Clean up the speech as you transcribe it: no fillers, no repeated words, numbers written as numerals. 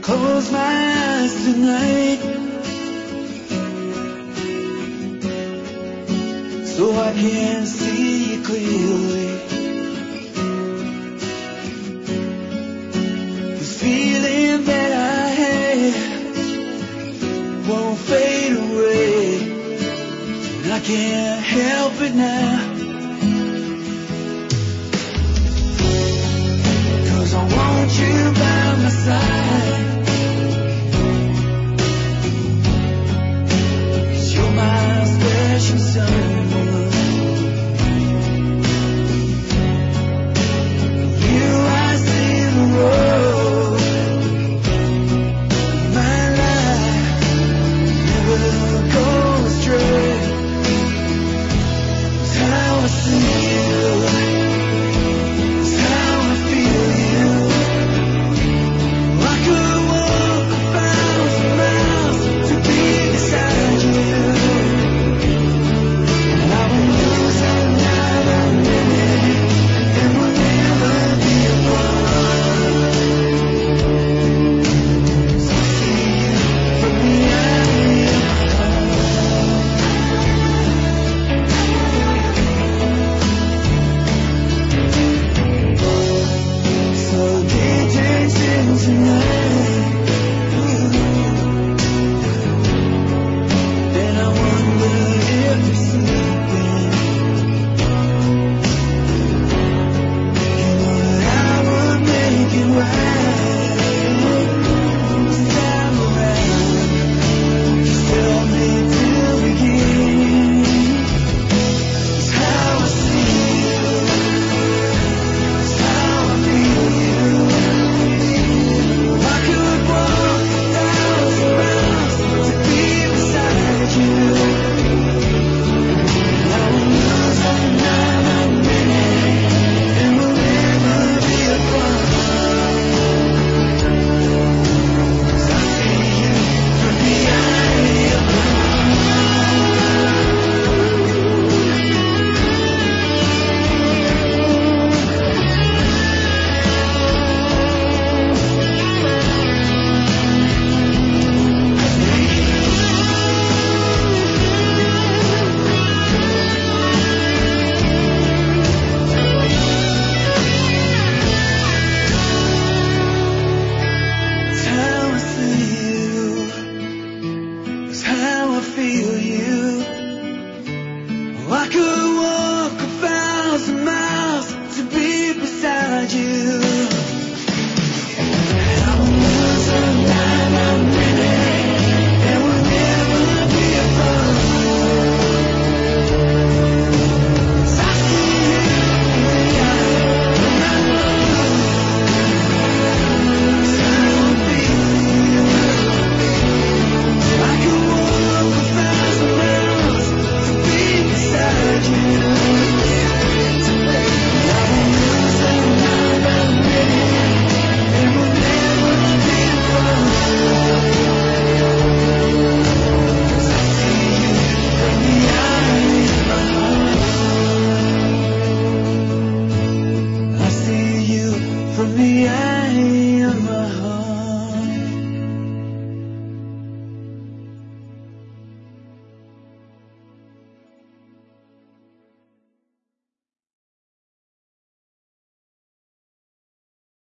close my eyes tonight so I can see you clearly. This feeling that I had won't fade away, and I can't help it now. I want you by my side, 'cause you're my special someone. You, I see the road. My life never goes astray. It's how I see you. I could walk 1,000 miles to be beside you. I will lose some time, I'm winning, and we'll never be apart. I see you in the eye of my love. I will be with you. I could walk 1,000 miles to be beside you. From the eye